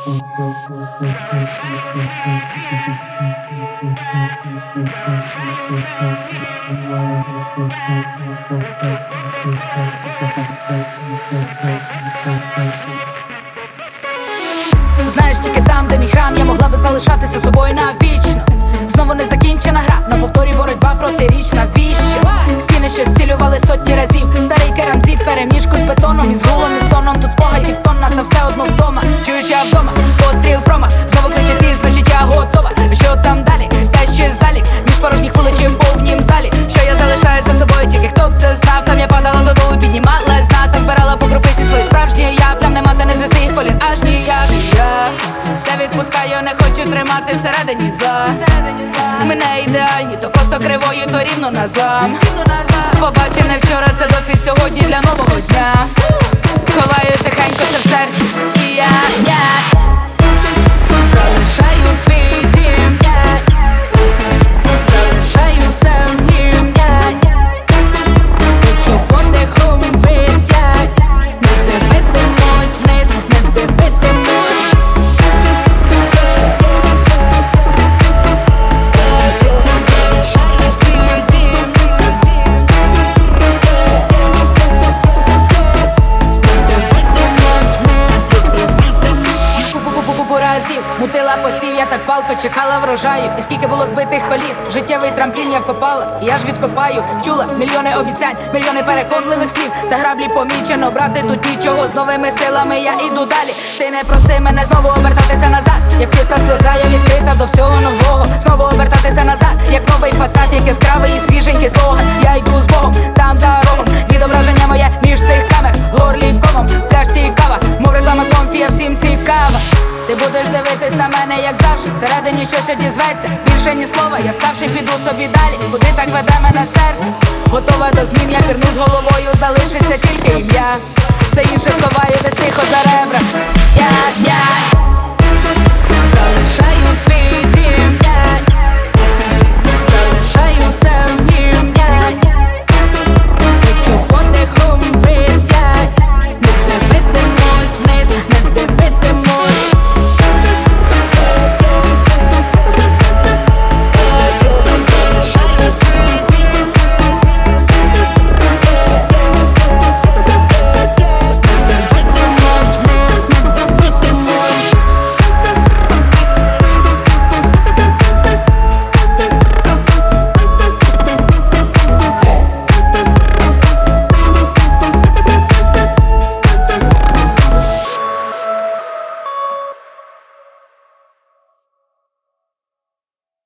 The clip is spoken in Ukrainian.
Знаєш, тільки там, де мій храм, я могла би залишатися собою навічно. Знову не закінчена гра, на повторі боротьба протиріч. Навіщо? Стіни, що зцілювали сотні разів. Старий керамзит, переміжку з бетоном, із гулом, і стоном. Тут спогадів тонна, та все одно вдома. Чуєш, я вдома, постріл промах. Знову кличе ціль, значить я готова. Що там далі? Та ще залік між порожніх вуличів в повнім залі. Що я залишаю за собою, тільки хто б це знав. Там я падала додолу, піднімалась на, та збирала по крупиці свої справжні я. Там нема, та не зв'яси їх колін аж ніяк. Я все відпускаю, не хочу тримати всередині зла. Ми не ідеальні, то просто кривою, то рівно на злам. Побачене вчора, це досвід сьогодні для нового дня. Сховаю тихенько це в серці, і я залишаю свій дім, залишаю все в нім, хочу потихом вись, не дивитимусь вниз, не дивитимусь. Залишаю свій дім, купу разів мутила посів, я так палко чекала врожаю. І скільки було збитих колін, життєвий трамплін я вкопала, і я ж відкопаю. Чула мільйони обіцянь, мільйони переконливих слів, та граблі помічено, брати тут нічого. З новими силами я іду далі. Ти не проси мене знову обертатися назад, як чиста сльоза, я відкрита до всього нового. Знову обертатися назад, як новий фасад, як яскравий і свіженький слоган. Я йду з Богом, там за рогом, відображення моє між цих камер. Горлі комом, в пляшці кава, мов реклама комфія, всім цікава. Ти будеш дивитись на мене, як завжди, всередині щось одізветься. Більше ні слова, я вставши, піду собі далі. Куди так веде мене серце? Готова до змін, я пірну з головою, залишиться тільки ім'я. Все інше сховаю десь тихо за ребра.